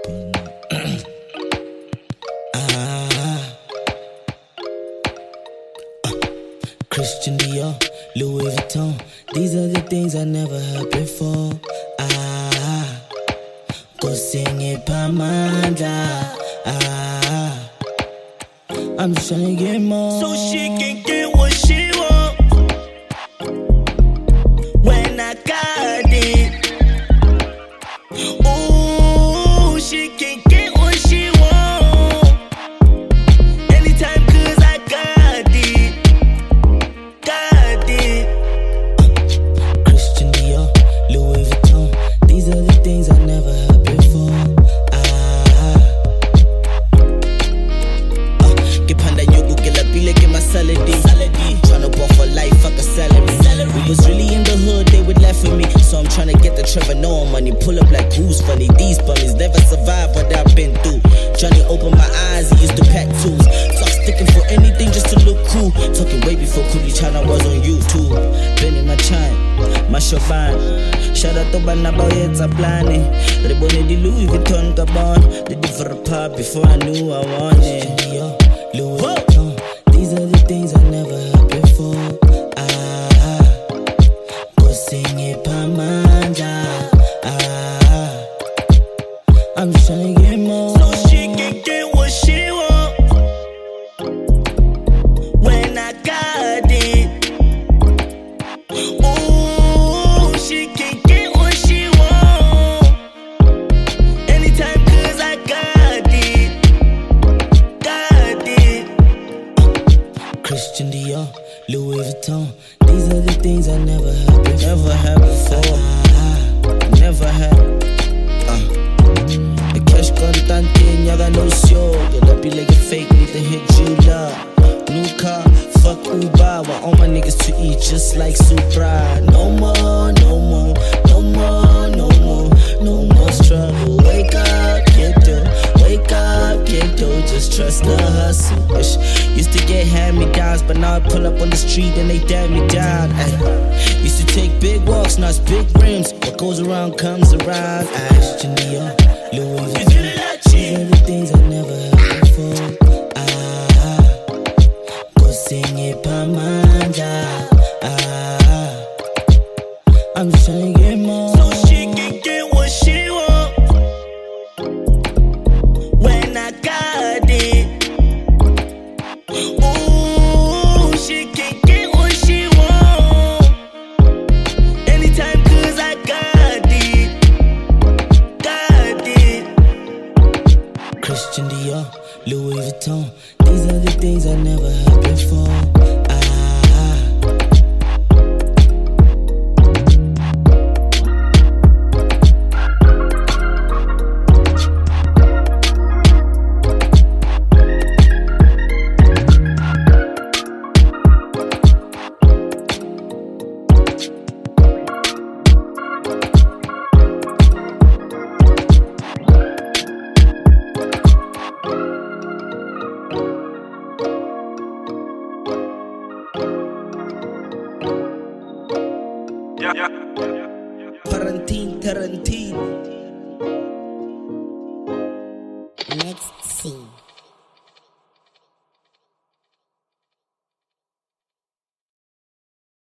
Christian Dior, Louis Vuitton. These are the things I never heard before. Go sing it Pamanda. I'm just trying to get more, so she can get what she want. When I got it, ooh, she can get what she want. Anytime, 'cause I got it, got it. Christian Dior, Louis Vuitton. These are the things I never heard before. Tryna ball for life, fuck a salary. We was really in the hood, they would laugh at me. So I'm tryna get the Trevor Noah money. Pull up like who's funny. These bummies never survive what I've been through. Johnny opened my eyes, he used to pack tools. Stop sticking for anything just to look cool. Talking way before Coolie China was on YouTube. Been in my chime, my Chauvin. Shout out to Banaba, it's a planning. Rebone di Louis Vuitton Gabon. Did it for a pop before I knew I wanted. Louis Vuitton. These are the things I never heard before. Go sing it Pamanda. I'm just trying to get more, so she can get what she want. When I got it, ooh, she can get what she want. Anytime, 'cause I got it, got it. Christian Dior, Louis Vuitton. These are the things I never heard before. Never had before. Never had. The cash contante, nyaga no show. Get up, be like a fake, need to hit you love. New car, fuck Uber. Want all my niggas to eat just like Supra. No more, no more, no more, no more, no more struggle. Wake up, get dough. Wake up, get dough. Just trust the hustle. Used to get hand-me-downs, but now I pull up on the street and they damn me down. Used to take big walks, now it's big rims. What goes around comes around. Christian Dior, Louis Vuitton. These are the things I never heard before. Go sing it Pamanda. I'm just trying to get more, so she can get what she want. When I got it, ooh, she can get what she want. Anytime, 'cause I got it, got it. Christian Dior, Louis Vuitton. These are the things I never heard before. Tarantino. Next scene.